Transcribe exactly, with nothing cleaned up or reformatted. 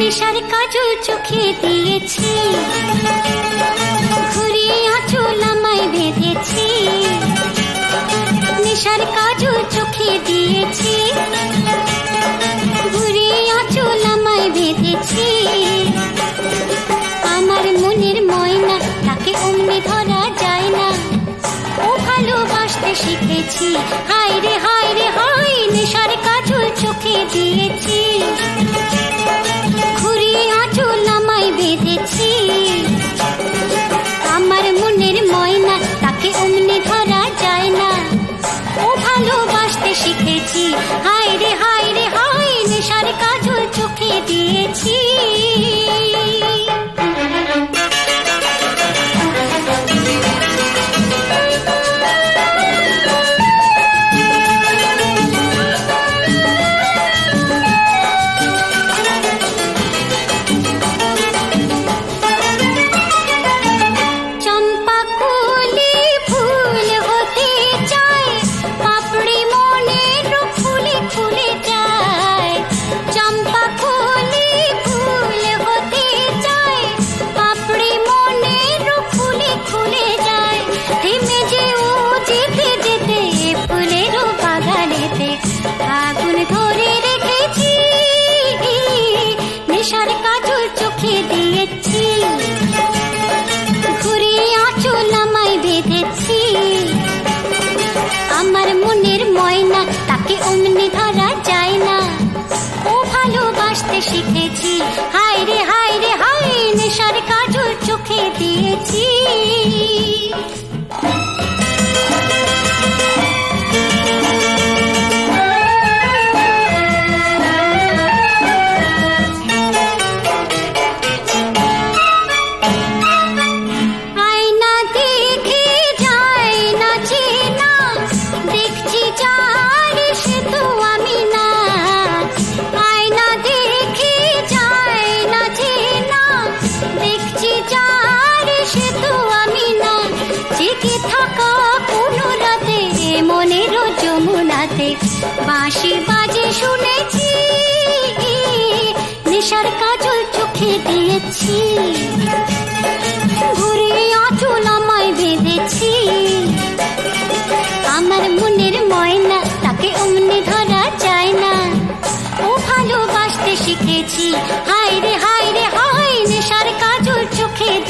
নেশার কাজল চোখে দিয়েছি, ঘুরিয়ে আঁচল আমায় বেঁধেছি। নেশার কাজল চোখে দিয়েছি, ঘুরিয়ে আঁচল আমায় বেঁধেছি। আমার মনের ময়না তাকে অমনি ধরা যায় না, ও ভালোবাসতে শিখেছি। হায় রে হায় রে হায়, নেশার কাজল চোখে দিয়েছি, ঘুরিয়ে আঁচল আমায় বেঁধেছি। আমার মনের ময়না তাকে অমনি ধরা যায় না, ও ভালোবাসতে শিখেছি। হায় রে হায় রে হায়, নেশার কাজল চোখে দিয়েছি। নেশার কাজল চোখে দিয়েছি, ঘুরিয়ে আঁচল আমায় বেঁধেছি। আমার মনের ময়না তাকে অমনি ধরা যায় না, ও ভালোবাসতে শিখেছি। হায় রে হায় রে হায়, নেশার কাজল চোখে দিয়েছি। বাঁশি বাজে শুনেছি, নেশার কাজল চোখে দিয়েছি, ঘুরিয়ে আঁচল আমায় বেঁধেছি। আমার মনের ময়না তাকে অমনি ধরা যায় না, ও ভালোবাসতে শিখেছি। হায় রে হায় রে হায়, নেশার কাজল চোখে